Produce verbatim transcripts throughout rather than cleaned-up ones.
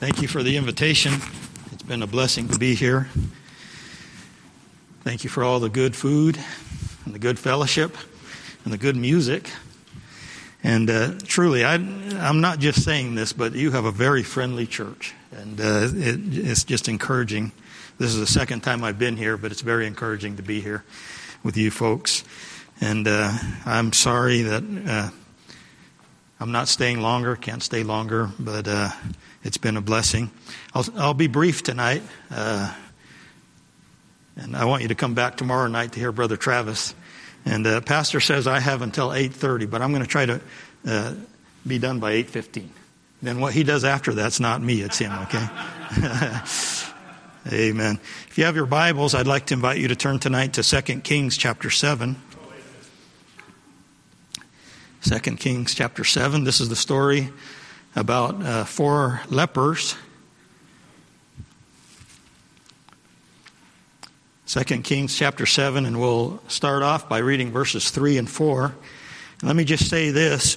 Thank you for the invitation. It's been a blessing to be here. Thank you for all the good food and the good fellowship and the good music. And uh, truly, I, I'm not just saying this, but you have a very friendly church. And uh, it, it's just encouraging. This is the second time I've been here, but it's very encouraging to be here with you folks. And uh, I'm sorry that uh, I'm not staying longer, can't stay longer, but uh, it's been a blessing. I'll, I'll be brief tonight. Uh, and I want you to come back tomorrow night to hear Brother Travis. And uh, Pastor says I have until eight thirty, but I'm going to try to uh, be done by eight fifteen. Then what he does after that's not me, it's him, okay? Amen. If you have your Bibles, I'd like to invite you to turn tonight to Second Kings chapter seven. Second Kings chapter seven. This is the story about uh, four lepers. Second Kings chapter seven, and we'll start off by reading verses three and four. And let me just say this.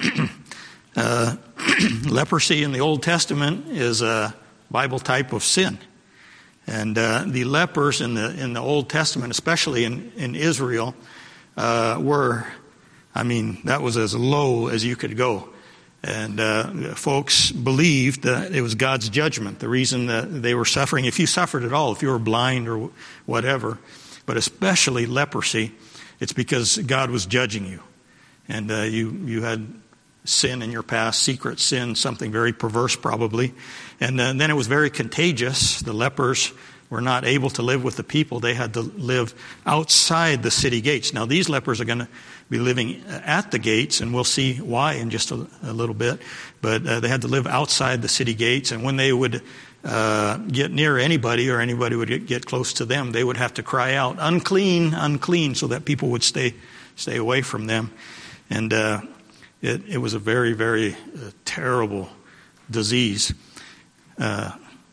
uh, leprosy in the Old Testament is a Bible type of sin. And uh, the lepers in the in the Old Testament, especially in, in Israel, uh, were, I mean, that was as low as you could go. And uh, folks believed that it was God's judgment, the reason that they were suffering. If you suffered at all, if you were blind or whatever, but especially leprosy, it's because God was judging you. And uh, you, you had sin in your past, secret sin, something very perverse probably. And uh, then it was very contagious. The lepers were not able to live with the people. They had to live outside the city gates. Now these lepers are going to be living at the gates, and we'll see why in just a, a little bit. But uh, they had to live outside the city gates, and when they would uh, get near anybody or anybody would get, get close to them, they would have to cry out, "Unclean, unclean," so that people would stay stay away from them. And uh, it, it was a very, very uh, terrible disease. Uh,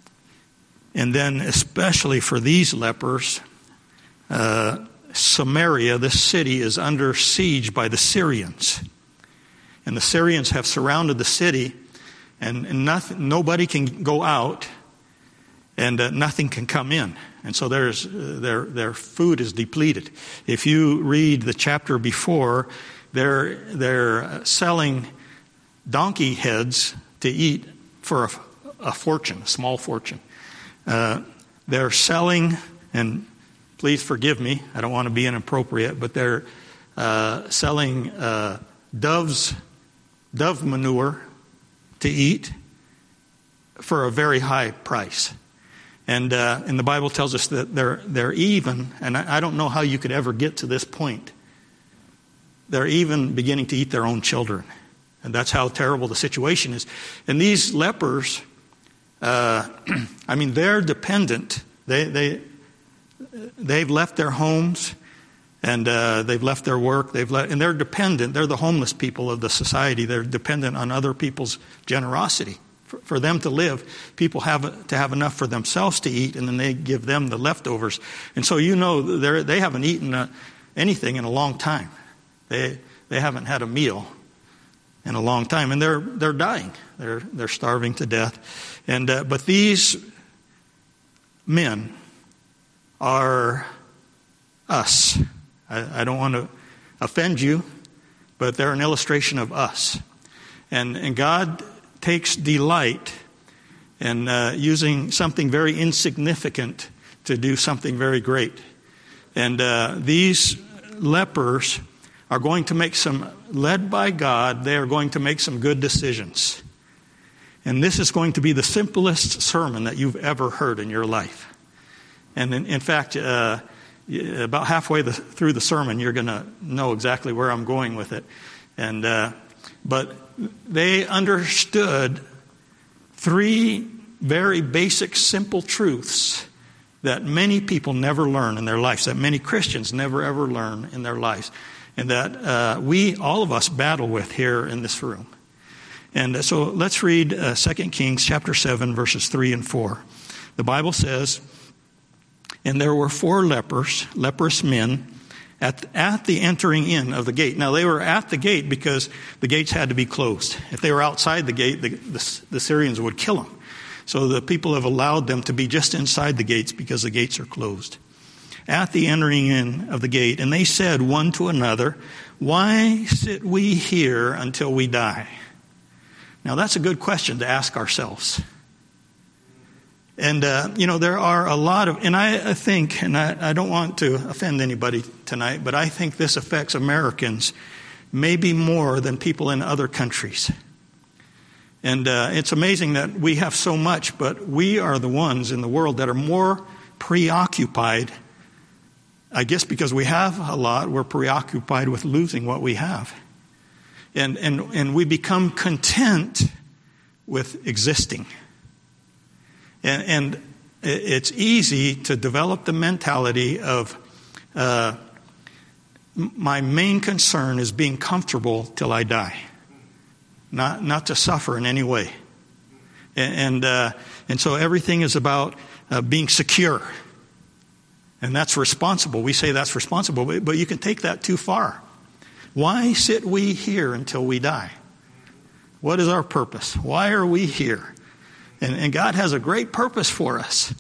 and then especially for these lepers, uh, Samaria, this city, is under siege by the Syrians. And the Syrians have surrounded the city, and, and nothing, nobody can go out, and uh, nothing can come in. And so there's, uh, their, their food is depleted. If you read the chapter before, they're, they're selling donkey heads to eat for a, a fortune, a small fortune. Uh, they're selling, and please forgive me, I don't want to be inappropriate, but they're uh, selling uh, doves, dove manure to eat for a very high price. And uh, and the Bible tells us that they're they're even, and I, I don't know how you could ever get to this point. They're even beginning to eat their own children, and that's how terrible the situation is. And these lepers, uh, I mean, they're dependent. They they. They've left their homes, and uh, they've left their work. They've let, and they're dependent. They're the homeless people of the society. They're dependent on other people's generosity. For, for them to live, people have to have enough for themselves to eat, and then they give them the leftovers. And so you know they they haven't eaten uh, anything in a long time. They they haven't had a meal in a long time, and they're they're dying. They're they're starving to death. And uh, but these men are us. I, I don't want to offend you, but they're an illustration of us. And, and God takes delight in uh, using something very insignificant to do something very great. And uh, these lepers are going to make some, led by God, they are going to make some good decisions. And this is going to be the simplest sermon that you've ever heard in your life. And in, in fact, uh, about halfway the, through the sermon, you're going to know exactly where I'm going with it. And uh, but they understood three very basic, simple truths that many people never learn in their lives, that many Christians never ever learn in their lives, and that uh, we, all of us, battle with here in this room. And so let's read uh, Second Kings chapter seven, verses three and four. The Bible says, "And there were four lepers, leprous men, at, at the entering in of the gate." Now, they were at the gate because the gates had to be closed. If they were outside the gate, the, the, the Syrians would kill them. So the people have allowed them to be just inside the gates because the gates are closed. At the entering in of the gate, and they said one to another, "Why sit we here until we die?" Now that's a good question to ask ourselves. And, uh, you know, there are a lot of, and I, I think, and I, I don't want to offend anybody tonight, but I think this affects Americans maybe more than people in other countries. And uh, it's amazing that we have so much, but we are the ones in the world that are more preoccupied. I guess because we have a lot, we're preoccupied with losing what we have. And, and, and we become content with existing. And, and it's easy to develop the mentality of uh, my main concern is being comfortable till I die, not not to suffer in any way. And and, uh, and so everything is about uh, being secure, and that's responsible. We say that's responsible, but, but you can take that too far. Why sit we here until we die? What is our purpose? Why are we here? And, and God has a great purpose for us.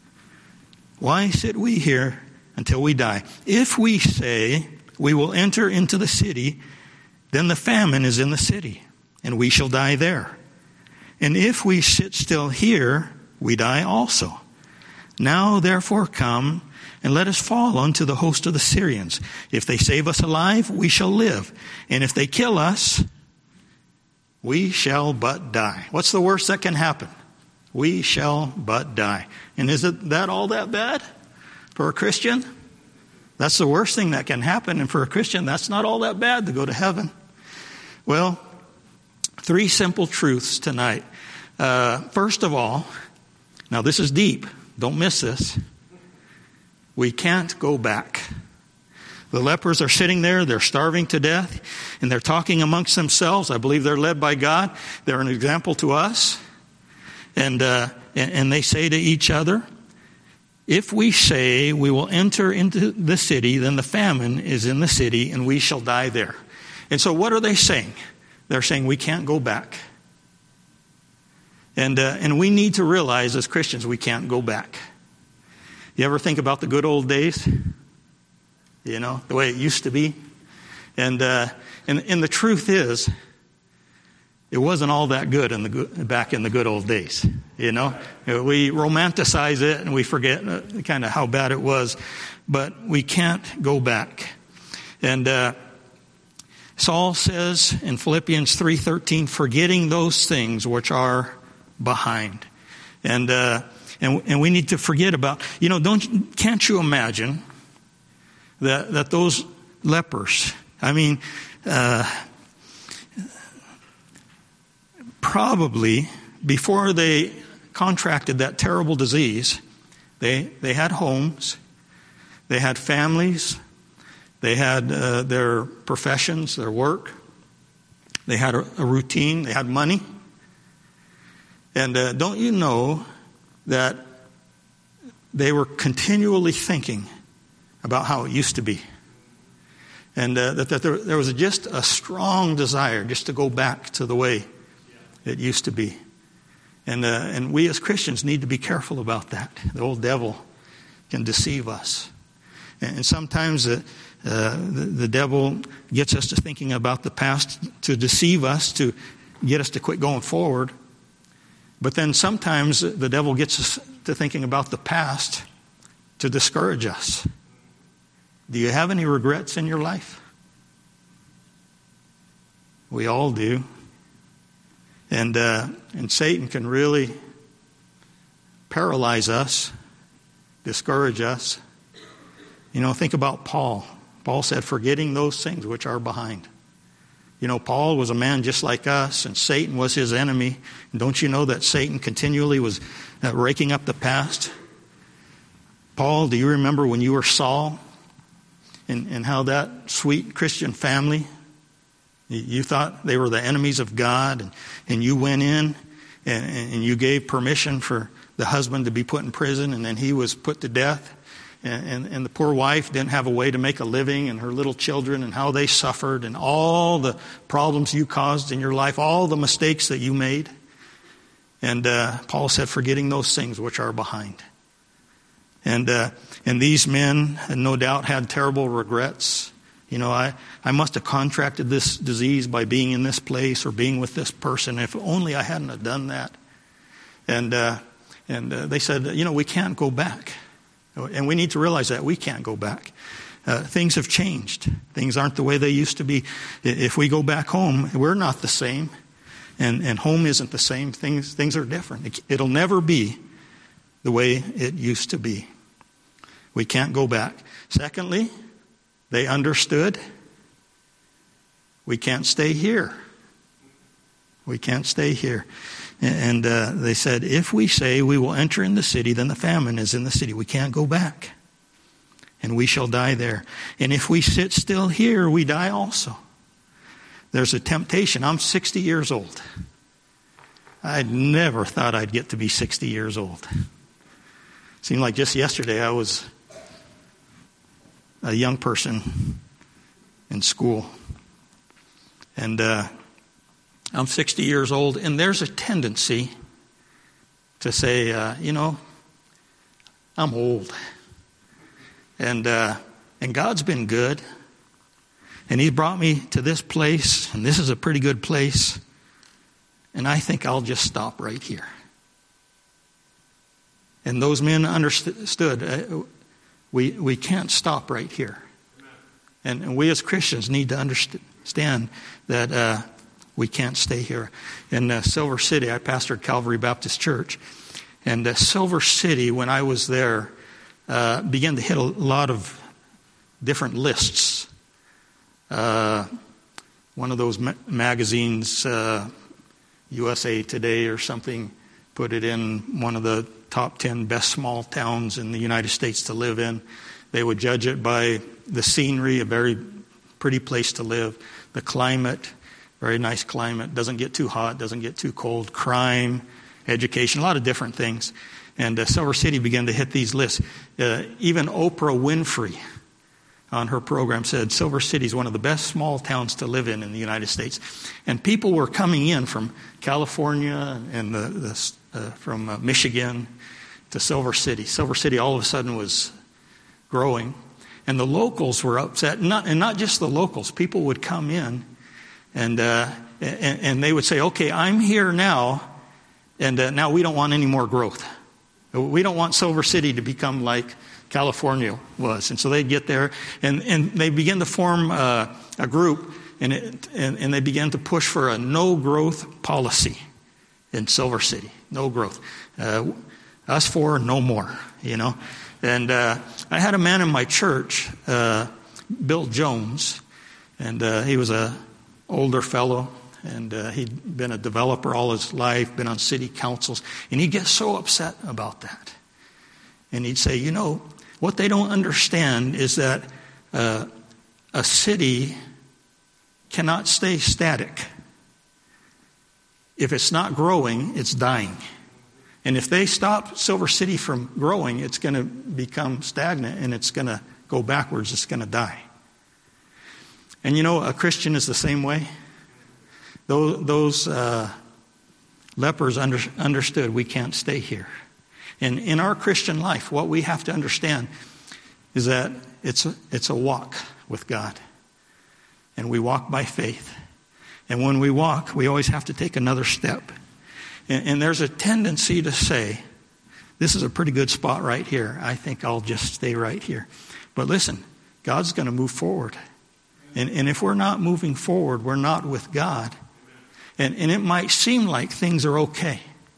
Why sit we here until we die? If we say we will enter into the city, then the famine is in the city, and we shall die there. And if we sit still here, we die also. Now therefore come, and let us fall unto the host of the Syrians. If they save us alive, we shall live. And if they kill us, we shall but die. What's the worst that can happen? We shall but die. And is it that all that bad for a Christian? That's the worst thing that can happen. And for a Christian, that's not all that bad to go to heaven. Well, three simple truths tonight. Uh, first of all, now this is deep. Don't miss this. We can't go back. The lepers are sitting there. They're starving to death. And they're talking amongst themselves. I believe they're led by God. They're an example to us. And, uh, and they say to each other, if we say we will enter into the city, then the famine is in the city and we shall die there. And so what are they saying? They're saying we can't go back. And, uh, and we need to realize as Christians we can't go back. You ever think about the good old days? You know, the way it used to be? And, uh, and, and the truth is, it wasn't all that good in the good, back in the good old days, you know. We romanticize it and we forget uh, kind of how bad it was, but we can't go back. And uh, Saul says in Philippians three thirteen, forgetting those things which are behind, and uh, and and we need to forget about. You know, don't can't you imagine that that those lepers? I mean. Uh, Probably before they contracted that terrible disease, they they had homes, they had families, they had uh, their professions, their work, they had a, a routine, they had money. And uh, don't you know that they were continually thinking about how it used to be? And uh, that, that there, there was just a strong desire just to go back to the way it used to be. And uh, and we as Christians need to be careful about that. The old devil can deceive us. And, and sometimes uh, uh, the, the devil gets us to thinking about the past to deceive us, to get us to quit going forward. But then sometimes the devil gets us to thinking about the past to discourage us. Do you have any regrets in your life? We all do. And uh, and Satan can really paralyze us, discourage us. You know, think about Paul. Paul said, forgetting those things which are behind. You know, Paul was a man just like us, and Satan was his enemy. And don't you know that Satan continually was uh, raking up the past? Paul, do you remember when you were Saul? And, and how that sweet Christian family, you thought they were the enemies of God, and, and you went in and, and you gave permission for the husband to be put in prison, and then he was put to death. And, and, and the poor wife didn't have a way to make a living, and her little children, and how they suffered, and all the problems you caused in your life, all the mistakes that you made. And uh, Paul said, forgetting those things which are behind. And uh, and these men, no doubt, had terrible regrets. You know, I, I must have contracted this disease by being in this place or being with this person. If only I hadn't have done that. And uh, and uh, they said, you know, we can't go back. And we need to realize that we can't go back. Uh, things have changed. Things aren't the way they used to be. If we go back home, we're not the same. And, and home isn't the same. Things, things are different. It, it'll never be the way it used to be. We can't go back. Secondly, they understood we can't stay here. We can't stay here. And uh, they said, if we say we will enter in the city, then the famine is in the city. We can't go back. And we shall die there. And if we sit still here, we die also. There's a temptation. I'm sixty years old. I never thought I'd get to be sixty years old. Seemed like just yesterday I was a young person in school. And uh, I'm sixty years old, and there's a tendency to say, uh, you know, I'm old. And uh, and God's been good. And He brought me to this place, and this is a pretty good place. And I think I'll just stop right here. And those men understood, uh, we, we can't stop right here. And, and we as Christians need to understand that uh, we can't stay here. In uh, Silver City, I pastored Calvary Baptist Church. And uh, Silver City, when I was there, uh, began to hit a lot of different lists. Uh, one of those ma- magazines, uh, U S A Today or something, put it in one of the top ten best small towns in the United States to live in. They would judge it by the scenery, a very pretty place to live, the climate, very nice climate, doesn't get too hot, doesn't get too cold, crime, education, a lot of different things. And uh, Silver City began to hit these lists. Uh, even Oprah Winfrey on her program said Silver City is one of the best small towns to live in in the United States. And people were coming in from California and the, the, uh, from uh, Michigan to Silver City. Silver City all of a sudden was growing. And the locals were upset. Not, and not just the locals. People would come in and, uh, and, and they would say, okay, I'm here now, and uh, now we don't want any more growth. We don't want Silver City to become like California was. And so they get there, and, and they begin to form uh, a group, and, it, and, and they begin to push for a no-growth policy in Silver City. No growth. Uh, us four, no more, you know. And uh, I had a man in my church, uh, Bill Jones, and uh, he was a older fellow, and uh, he'd been a developer all his life, been on city councils, and he'd get so upset about that. And he'd say, you know, what they don't understand is that uh, a city cannot stay static. If it's not growing, it's dying. And if they stop Silver City from growing, it's going to become stagnant and it's going to go backwards. It's going to die. And you know, a Christian is the same way. Those, those uh, lepers under, understood we can't stay here. And in our Christian life, what we have to understand is that it's a, it's a walk with God. And we walk by faith. And when we walk, we always have to take another step. And, and there's a tendency to say, this is a pretty good spot right here. I think I'll just stay right here. But listen, God's going to move forward. And, and if we're not moving forward, we're not with God. And, and it might seem like things are okay.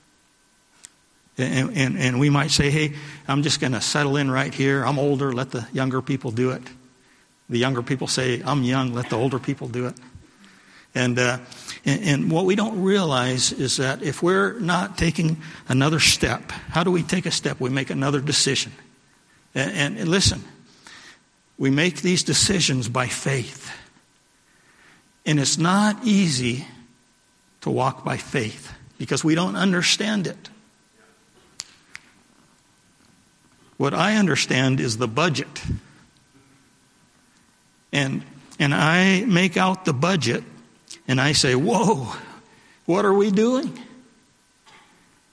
And, and, and we might say, hey, I'm just going to settle in right here. I'm older, let the younger people do it. The younger people say, I'm young, let the older people do it. And, uh, and, and what we don't realize is that if we're not taking another step, how do we take a step? We make another decision. And, and, and listen, we make these decisions by faith. And it's not easy to walk by faith because we don't understand it. What I understand is the budget. And and I make out the budget and I say, whoa, what are we doing?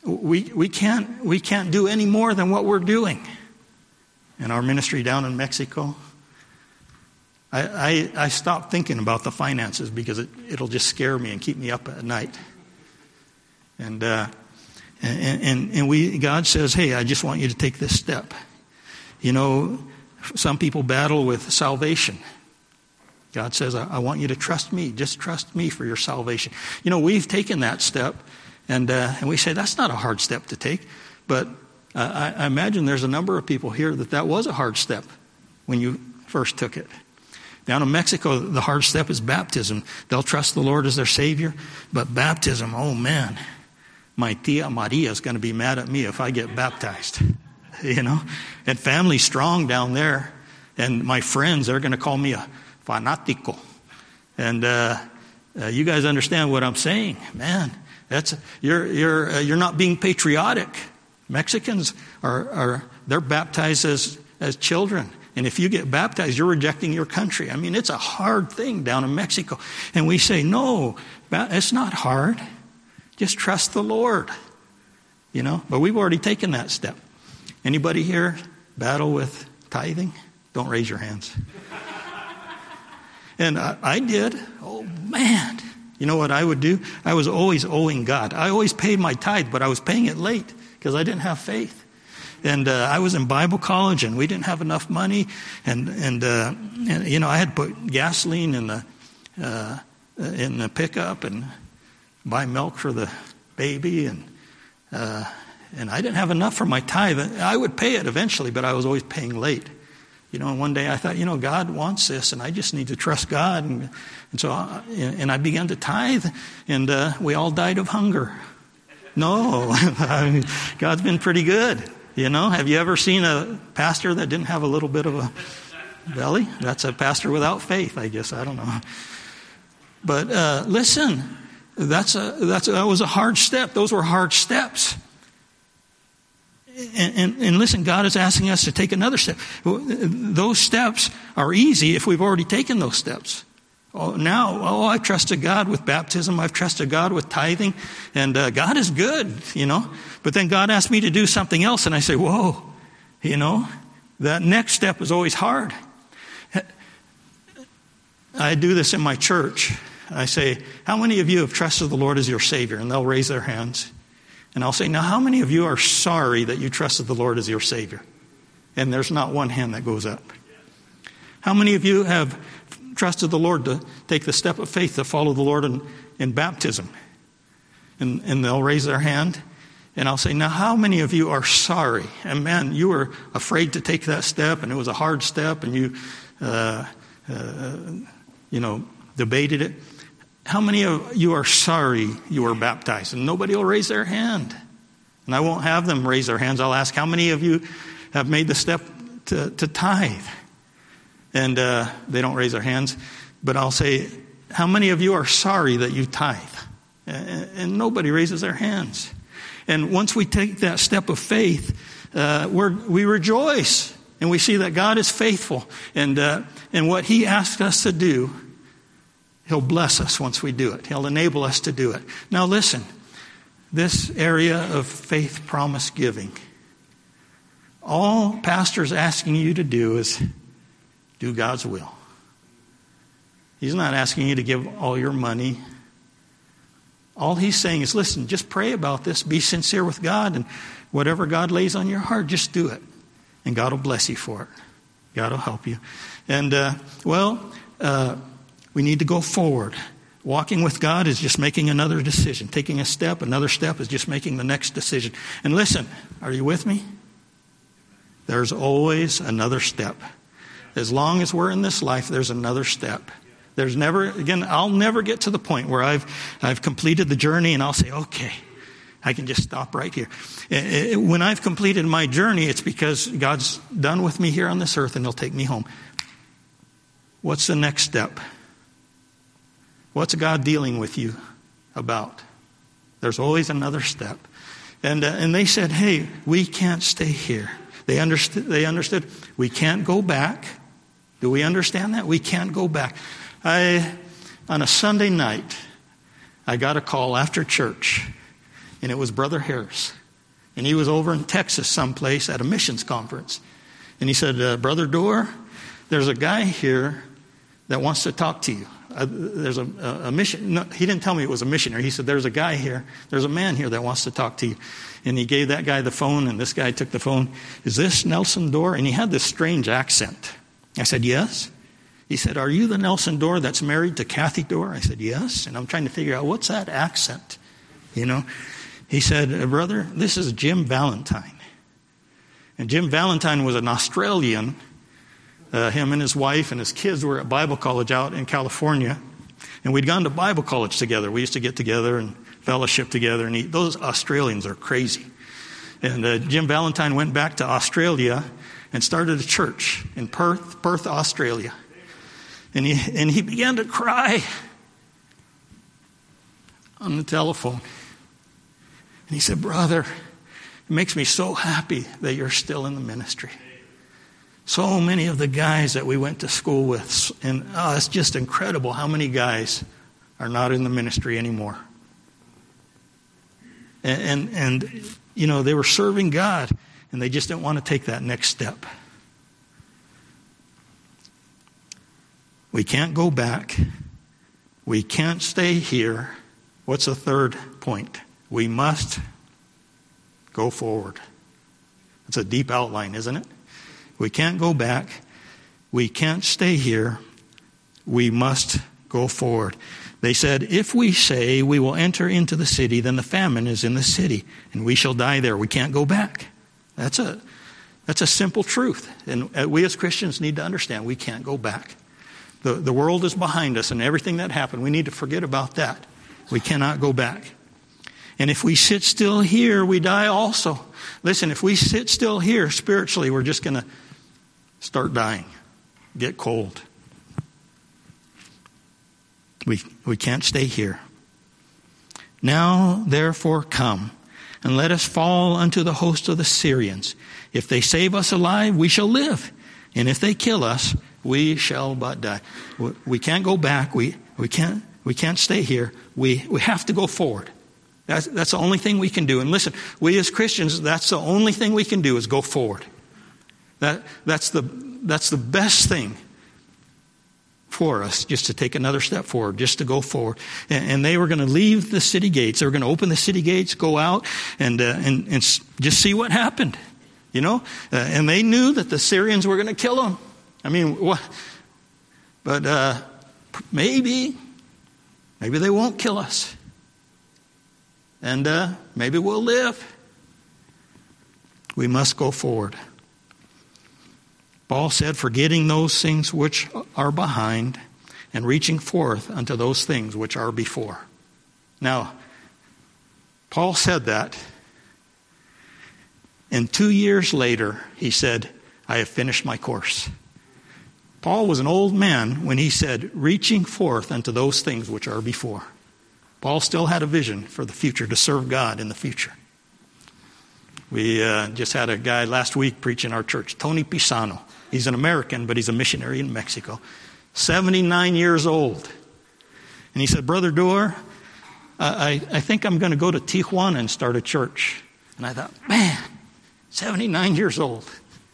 we we can't we can't do any more than what we're doing. In our ministry down in Mexico, I, I, I stopped thinking about the finances because it, it'll just scare me and keep me up at night. And, uh, and and and we God says, hey, I just want you to take this step. You know, some people battle with salvation. God says, I, I want you to trust me. Just trust me for your salvation. You know, we've taken that step, and uh, and we say that's not a hard step to take, but Uh, I, I imagine there's a number of people here that that was a hard step when you first took it. Down in Mexico, the hard step is baptism. They'll trust the Lord as their Savior, but baptism, oh man, my tia Maria is going to be mad at me if I get baptized, you know. And family's strong down there, and my friends, they're going to call me a fanatico. And uh, uh, you guys understand what I'm saying, man? That's you're you're uh, you're not being patriotic. Mexicans are, are they're baptized as, as children. And if you get baptized, you're rejecting your country. I mean, it's a hard thing down in Mexico. And we say, no, it's not hard. Just trust the Lord. You know, but we've already taken that step. Anybody here battle with tithing? Don't raise your hands. And I, I did. Oh, man. You know what I would do? I was always owing God. I always paid my tithe, but I was paying it late because I didn't have faith. And uh, I was in Bible college, and we didn't have enough money. And, and, uh, and you know, I had to put gasoline in the, uh, in the pickup and buy milk for the baby. And, uh, and I didn't have enough for my tithe. I would pay it eventually, but I was always paying late. You know, and one day I thought, you know, God wants this, and I just need to trust God. And, and so, I, and I began to tithe, and uh, we all died of hunger. No, I mean, God's been pretty good. You know, have you ever seen a pastor that didn't have a little bit of a belly? That's a pastor without faith, I guess. I don't know. But uh, listen, that's a that's a, that was a hard step. Those were hard steps. And, and, and listen, God is asking us to take another step. Those steps are easy if we've already taken those steps. Oh, now, oh, I trusted God with baptism. I've trusted God with tithing. And uh, God is good, you know. But then God asked me to do something else. And I say, whoa, you know, that next step is always hard. I do this in my church. I say, how many of you have trusted the Lord as your Savior? And they'll raise their hands. And I'll say, now, how many of you are sorry that you trusted the Lord as your Savior? And there's not one hand that goes up. How many of you have trusted the Lord to take the step of faith to follow the Lord in, in baptism? And, and they'll raise their hand. And I'll say, now, how many of you are sorry? And man, you were afraid to take that step, and it was a hard step, and you, uh, uh, you know, debated it. How many of you are sorry you were baptized? And nobody will raise their hand. And I won't have them raise their hands. I'll ask, how many of you have made the step to, to tithe? And uh, they don't raise their hands. But I'll say, how many of you are sorry that you tithe? And, and nobody raises their hands. And once we take that step of faith, uh, we're, we rejoice. And we see that God is faithful. And, uh, and what He asks us to do, He'll bless us once we do it. He'll enable us to do it. Now listen, this area of faith promise giving, all pastor's asking you to do is do God's will. He's not asking you to give all your money. All He's saying is, listen, just pray about this. Be sincere with God, and whatever God lays on your heart, just do it. And God will bless you for it. God will help you. And, uh, well, uh, we need to go forward. Walking with God is just making another decision. Taking a step, another step is just making the next decision. And listen, are you with me? There's always another step. As long as we're in this life, there's another step. There's never, again, I'll never get to the point where I've I've completed the journey and I'll say, okay, I can just stop right here. When I've completed my journey, it's because God's done with me here on this earth and He'll take me home. What's the next step? What's God dealing with you about? There's always another step. And uh, and they said, hey, we can't stay here. They understood, they understood we can't go back. Do we understand that? We can't go back. I, on a Sunday night, I got a call after church. and it was Brother Harris. And he was over in Texas someplace at a missions conference. And he said, uh, Brother Dorr, there's a guy here that wants to talk to you. Uh, there's a, a, a mission. No, he didn't tell me it was a missionary. He said, there's a guy here. There's a man here that wants to talk to you. And he gave that guy the phone, and this guy took the phone. Is this Nelson Dorr? And he had this strange accent. I said, yes. He said, are you the Nelson Dorr that's married to Kathy Dorr? I said, yes. And I'm trying to figure out, what's that accent? You know? He said, brother, this is Jim Valentine. And Jim Valentine was an Australian. Uh, him and his wife and his kids were at Bible college out in California. And we'd gone to Bible college together. We used to get together and fellowship together and eat. Those Australians are crazy. And uh, Jim Valentine went back to Australia and started a church in Perth, Perth, Australia. And he, and he began to cry on the telephone. And he said, brother, it makes me so happy that you're still in the ministry. So many of the guys that we went to school with, and oh, it's just incredible how many guys are not in the ministry anymore. And, and, and you know, they were serving God, and they just didn't want to take that next step. We can't go back. We can't stay here. What's the third point? We must go forward. It's a deep outline, isn't it? We can't go back. We can't stay here. We must go forward. They said, if we say we will enter into the city, then the famine is in the city, and we shall die there. We can't go back. That's a, that's a simple truth. And we as Christians need to understand we can't go back. The, the world is behind us, and everything that happened, we need to forget about that. We cannot go back. And if we sit still here, we die also. Listen, if we sit still here spiritually, we're just going to start dying, get cold. We, we can't stay here. Now, therefore, come, and let us fall unto the host of the Syrians. If they save us alive, we shall live. And if they kill us, we shall but die. We can't go back. We, we, can't, we can't stay here. We, we have to go forward. That's, that's the only thing we can do. And listen, we as Christians, that's the only thing we can do is go forward. That, that's the, that's the best thing for us, just to take another step forward, just to go forward. And, and they were going to leave the city gates. They were going to open the city gates, go out, and, uh, and, and just see what happened. You know? Uh, and they knew that the Syrians were going to kill them. I mean, what? But uh, maybe, maybe they won't kill us. And uh, maybe we'll live. We must go forward. Paul said, forgetting those things which are behind and reaching forth unto those things which are before. Now, Paul said that. And two years later, he said, I have finished my course. Paul was an old man when he said, reaching forth unto those things which are before. Paul still had a vision for the future, to serve God in the future. We uh, just had a guy last week preach in our church, Tony Pisano. He's an American, but he's a missionary in Mexico. seventy-nine years old. And he said, Brother Dorr, I, I think I'm going to go to Tijuana and start a church. And I thought, man, seventy-nine years old.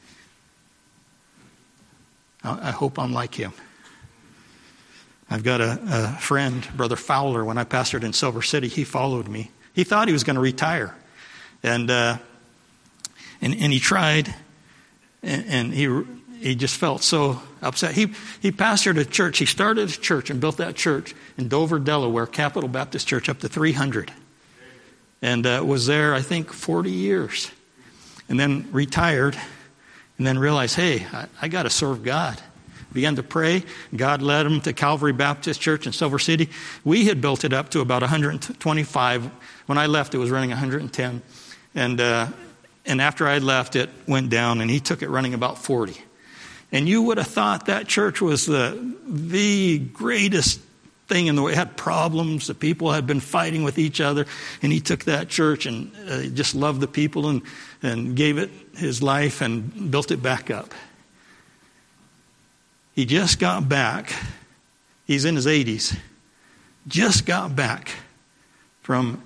I, I hope I'm like him. I've got a, a friend, Brother Fowler. When I pastored in Silver City, he followed me. He thought he was going to retire. And uh, and, and he tried, and, and he he just felt so upset. He he pastored a church. He started a church and built that church in Dover, Delaware, Capital Baptist Church, up to three hundred. And uh, was there, I think, forty years. And then retired, and then realized, hey, I, I got to serve God. Began to pray. God led him to Calvary Baptist Church in Silver City. We had built it up to about one hundred twenty-five. When I left, it was running one hundred ten. And uh, and after I left, it went down, and he took it running about forty. And you would have thought that church was the the greatest thing in the way. It had problems. The people had been fighting with each other. And he took that church and uh, just loved the people and, and gave it his life and built it back up. He just got back. He's in his eighties. Just got back from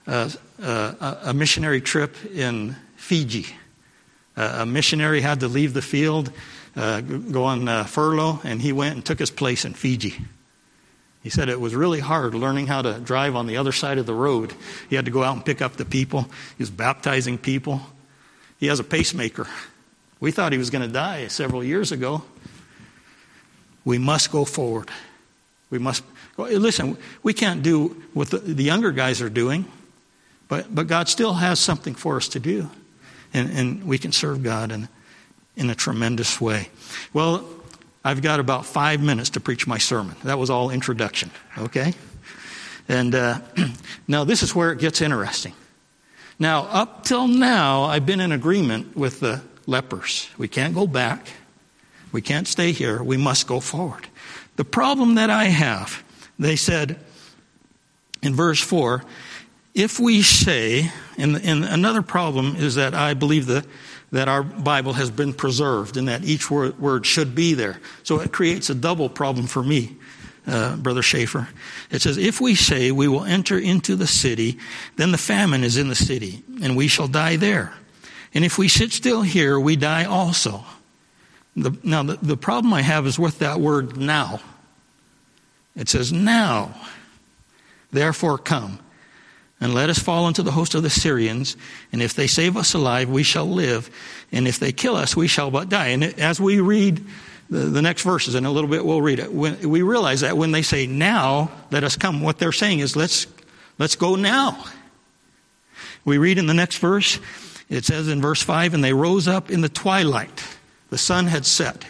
uh, uh, a missionary trip in Fiji. Uh, a missionary had to leave the field, uh, go on uh, furlough, and he went and took his place in Fiji. He said it was really hard learning how to drive on the other side of the road. He had to go out and pick up the people. He was baptizing people. He has a pacemaker. We thought he was going to die several years ago. We must go forward. We must go. Listen, we can't do what the, the younger guys are doing, but, but God still has something for us to do. And, and we can serve God in, in a tremendous way. Well, I've got about five minutes to preach my sermon. That was all introduction, okay? And uh, now this is where it gets interesting. Now, up till now, I've been in agreement with the lepers. We can't go back. We can't stay here. We must go forward. The problem that I have, they said in verse four, if we say, and, and another problem is that I believe that that our Bible has been preserved and that each word, word should be there. So it creates a double problem for me, uh, Brother Schaefer. It says, if we say we will enter into the city, then the famine is in the city, and we shall die there. And if we sit still here, we die also. The, now, the, the problem I have is with that word now. It says, now, therefore come. And let us fall into the host of the Syrians. And if they save us alive, we shall live. And if they kill us, we shall but die. And as we read the, the next verses, in a little bit we'll read it, when, we realize that when they say now, let us come, what they're saying is let's, let's go now. We read in the next verse, it says in verse five, and they rose up in the twilight. The sun had set.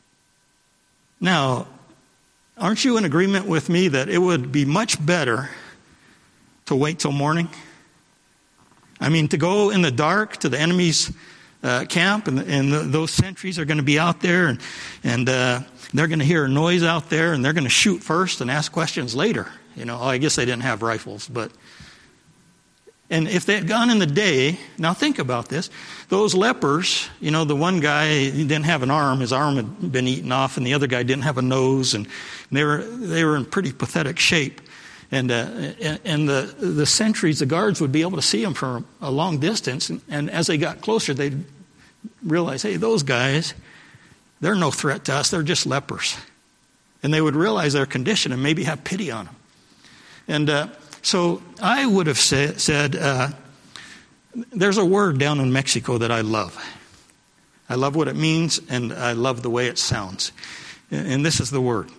Now, aren't you in agreement with me that it would be much better to wait till morning? I mean, to go in the dark to the enemy's uh, camp, and, and the, those sentries are going to be out there, and, and uh, they're going to hear a noise out there, and they're going to shoot first and ask questions later. You know, I guess they didn't have rifles, but... And if they had gone in the day, now think about this, those lepers, you know, the one guy, he didn't have an arm, his arm had been eaten off, and the other guy didn't have a nose, and they were they were in pretty pathetic shape. And uh, and the the sentries, the guards would be able to see them from a long distance. And, and as they got closer, they'd realize, hey, those guys, they're no threat to us. They're just lepers. And they would realize their condition and maybe have pity on them. And uh, so I would have say, said, uh, there's a word down in Mexico that I love. I love what it means, and I love the way it sounds. And this is the word.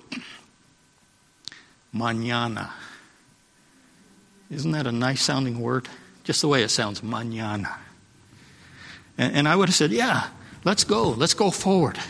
Mañana. Isn't that a nice sounding word? Just the way it sounds, mañana. And, and I would have said, yeah, let's go. Let's go forward.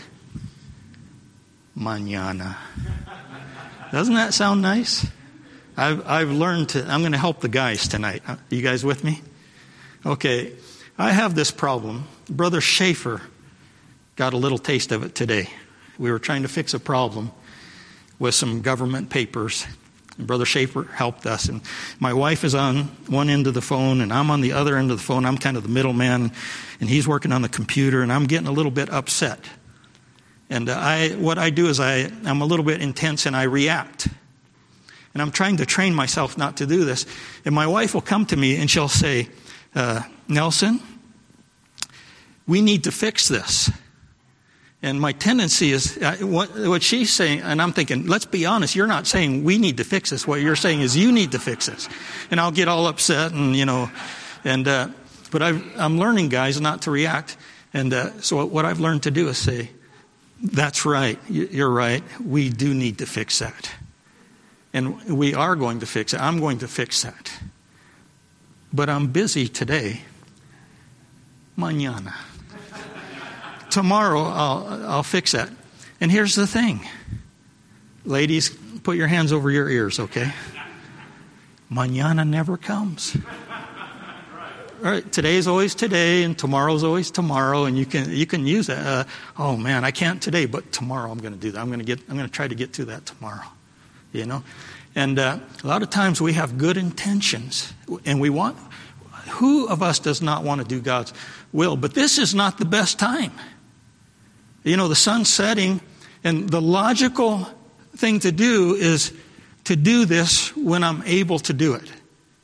Mañana. Doesn't that sound nice? I've, I've learned to, I'm going to help the guys tonight. Are you guys with me? Okay. I have this problem. Brother Schaefer got a little taste of it today. We were trying to fix a problem with some government papers. And Brother Schaefer helped us. And my wife is on one end of the phone, and I'm on the other end of the phone. I'm kind of the middleman, and he's working on the computer, and I'm getting a little bit upset. And uh, I, what I do is I, I'm a little bit intense, and I react. And I'm trying to train myself not to do this. And my wife will come to me, and she'll say, uh, Nelson, we need to fix this. And my tendency is, uh, what, what she's saying, and I'm thinking, let's be honest, you're not saying we need to fix this. What you're saying is you need to fix this. And I'll get all upset, and, you know, and, uh, but I've, I'm learning, guys, not to react. And uh, so what I've learned to do is say, that's right, you're right, we do need to fix that. And we are going to fix it. I'm going to fix that. But I'm busy today. Mañana. Tomorrow, I'll, I'll fix that. And here's the thing. Ladies, put your hands over your ears, okay? Mañana never comes. All right, today's always today, and tomorrow's always tomorrow, and you can you can use that. Uh, oh man, I can't today, but tomorrow I'm going to do that. I'm going to get. I'm going to try to get to that tomorrow. You know, and uh, a lot of times we have good intentions, and we want. Who of us does not want to do God's will? But this is not the best time. You know, the sun's setting, and the logical thing to do is to do this when I'm able to do it.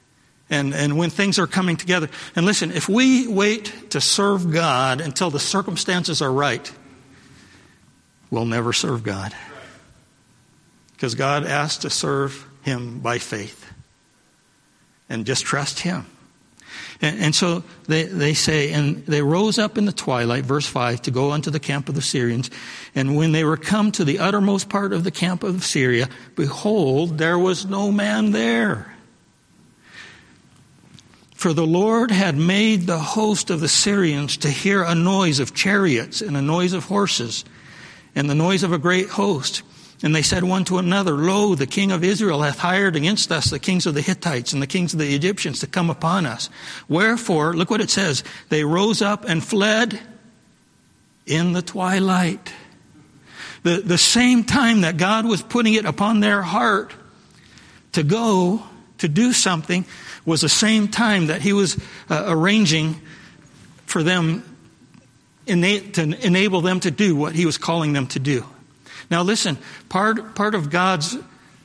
And, and when things are coming together. And listen, if we wait to serve God until the circumstances are right, we'll never serve God. Because God asked to serve Him by faith. And just trust Him. And, and so they, they say, and they rose up in the twilight, verse five, to go unto the camp of the Syrians. And when they were come to the uttermost part of the camp of Syria, behold, there was no man there. For the Lord had made the host of the Syrians to hear a noise of chariots and a noise of horses and the noise of a great host. And they said one to another, Lo, the king of Israel hath hired against us the kings of the Hittites and the kings of the Egyptians to come upon us. Wherefore, look what it says, they rose up and fled in the twilight. The, the same time that God was putting it upon their heart to go to do something was the same time that He was uh, arranging for them ena- to enable them to do what He was calling them to do. Now listen, part, part of God's,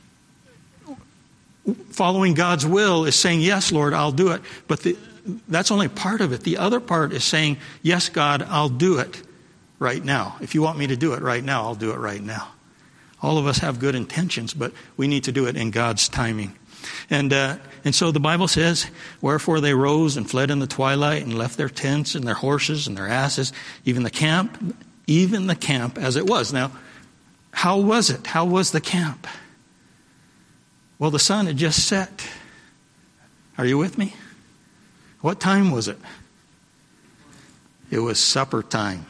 following God's will is saying, yes, Lord, I'll do it. But the, that's only part of it. The other part is saying, yes, God, I'll do it right now. If you want me to do it right now, I'll do it right now. All of us have good intentions, but we need to do it in God's timing. And uh, and so the Bible says, wherefore they rose and fled in the twilight and left their tents and their horses and their asses, even the camp, even the camp as it was. Now, how was it? How was the camp? Well, the sun had just set. Are you with me? What time was it? It was supper time.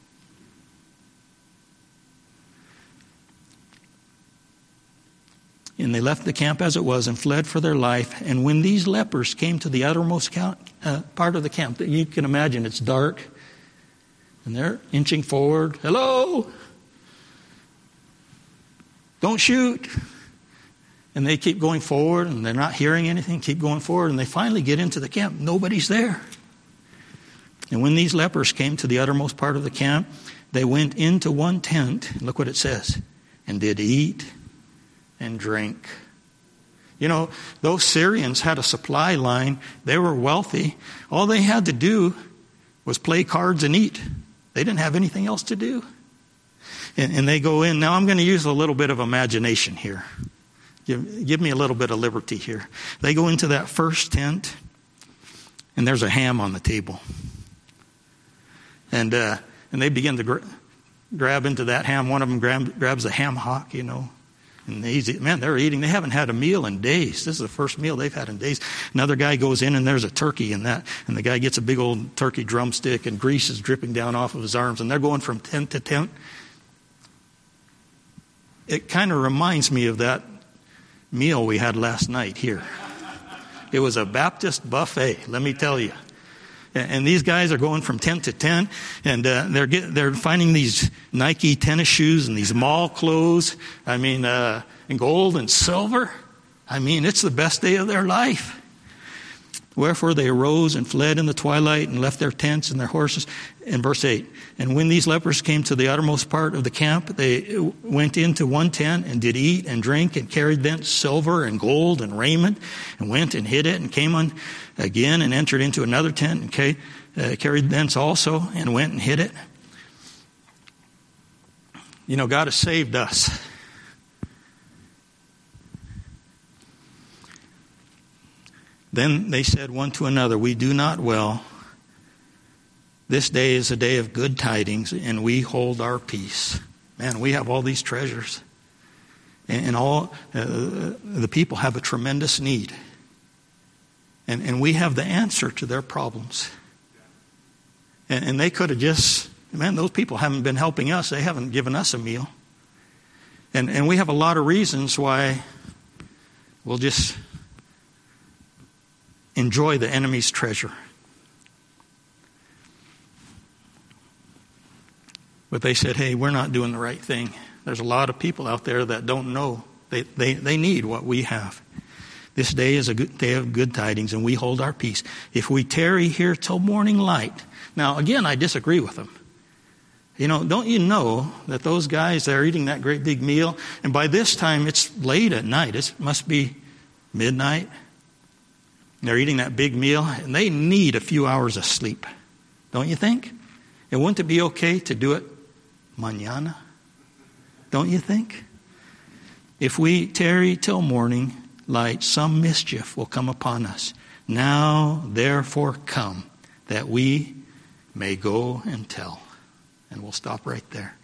And they left the camp as it was and fled for their life. And when these lepers came to the uttermost count, uh, part of the camp, you can imagine it's dark. And they're inching forward. Hello? Don't shoot. And they keep going forward and they're not hearing anything. Keep going forward. And they finally get into the camp. Nobody's there. And when these lepers came to the uttermost part of the camp, they went into one tent. Look what it says. And did eat and drink. You know, those Syrians had a supply line. They were wealthy. All they had to do was play cards and eat. They didn't have anything else to do. And, and they go in. Now I'm going to use a little bit of imagination here. Give, give me a little bit of liberty here. They go into that first tent, and there's a ham on the table. And uh, and they begin to gra- grab into that ham. One of them grab, grabs a ham hock, you know. And they, man, they're eating. They haven't had a meal in days. This is the first meal they've had in days. Another guy goes in and there's a turkey in that. And the guy gets a big old turkey drumstick and grease is dripping down off of his arms. And they're going from tent to tent. It kind of reminds me of that meal we had last night here. It was a Baptist buffet, let me tell you. And these guys are going from tent to tent, and uh, they're get, they're finding these Nike tennis shoes and these mall clothes. I mean, uh, and gold and silver. I mean, it's the best day of their life. Wherefore they arose and fled in the twilight and left their tents and their horses. In verse eight, and when these lepers came to the uttermost part of the camp, they went into one tent and did eat and drink and carried thence silver and gold and raiment and went and hid it and came on again and entered into another tent and ca- uh, carried thence also and went and hid it. You know, God has saved us. Then they said one to another, we do not well. This day is a day of good tidings, and we hold our peace. Man, we have all these treasures. And, and all uh, the people have a tremendous need. And, and we have the answer to their problems. And, and they could have just, man, those people haven't been helping us. They haven't given us a meal. And, and we have a lot of reasons why we'll just enjoy the enemy's treasure. But they said, hey, we're not doing the right thing. There's a lot of people out there that don't know. They, they, they need what we have. This day is a good day of good tidings, and we hold our peace. If we tarry here till morning light. Now, again, I disagree with them. You know, don't you know that those guys, they're eating that great big meal, and by this time it's late at night. It must be midnight. They're eating that big meal, and they need a few hours of sleep. Don't you think? And wouldn't it be okay to do it mañana? Don't you think? If we tarry till morning light, some mischief will come upon us. Now, therefore, come, that we may go and tell. And we'll stop right there.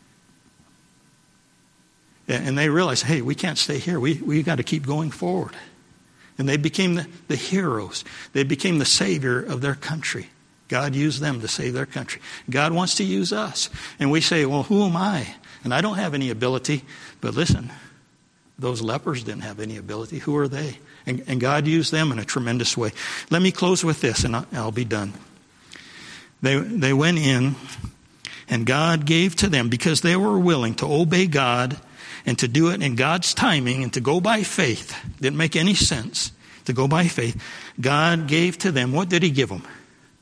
And they realized, hey, we can't stay here. We we got to keep going forward. And they became the, the heroes. They became the savior of their country. God used them to save their country. God wants to use us. And we say, well, who am I? And I don't have any ability. But listen, those lepers didn't have any ability. Who are they? And, and God used them in a tremendous way. Let me close with this, and I'll, I'll be done. They they went in, and God gave to them, because they were willing to obey God and to do it in God's timing and to go by faith. Didn't make any sense to go by faith. God gave to them. What did he give them?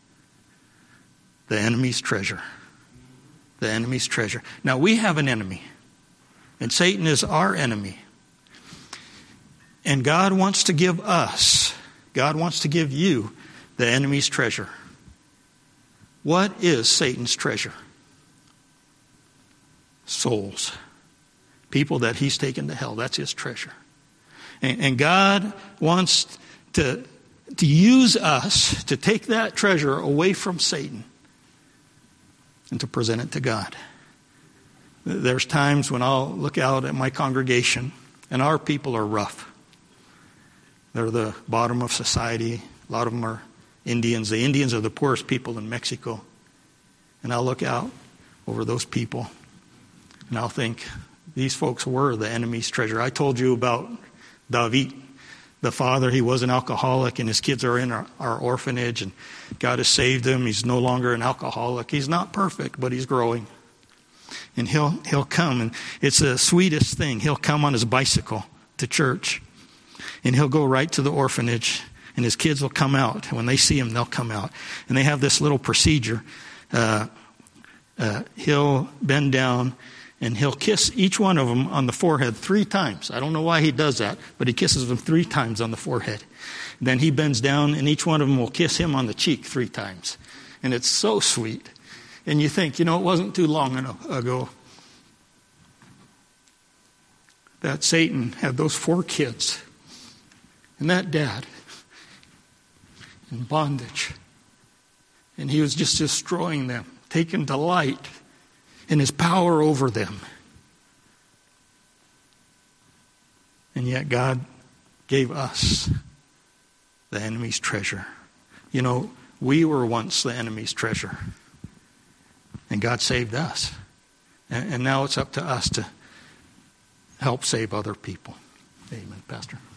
The enemy's treasure. The enemy's treasure. Now, we have an enemy, and Satan is our enemy. And God wants to give us, God wants to give you the enemy's treasure. What is Satan's treasure? Souls. People that he's taken to hell. That's his treasure. And, and God wants to, to use us to take that treasure away from Satan and to present it to God. There's times when I'll look out at my congregation, and our people are rough. They're the bottom of society. A lot of them are Indians. The Indians are the poorest people in Mexico. And I'll look out over those people, and I'll think, these folks were the enemy's treasure. I told you about David, the father. He was an alcoholic, and his kids are in our, our orphanage, and God has saved him. He's no longer an alcoholic. He's not perfect, but he's growing. And he'll he'll come, and it's the sweetest thing. He'll come on his bicycle to church, and he'll go right to the orphanage, and his kids will come out. When they see him, they'll come out. And they have this little procedure. Uh, uh, he'll bend down, and he'll kiss each one of them on the forehead three times. I don't know why he does that, but he kisses them three times on the forehead. Then he bends down, and each one of them will kiss him on the cheek three times. And it's so sweet. And you think, you know, it wasn't too long ago that Satan had those four kids and that dad in bondage. And he was just destroying them, taking delight in his power over them. And yet God gave us the enemy's treasure. You know, we were once the enemy's treasure. And God saved us. And, and now it's up to us to help save other people. Amen, Pastor.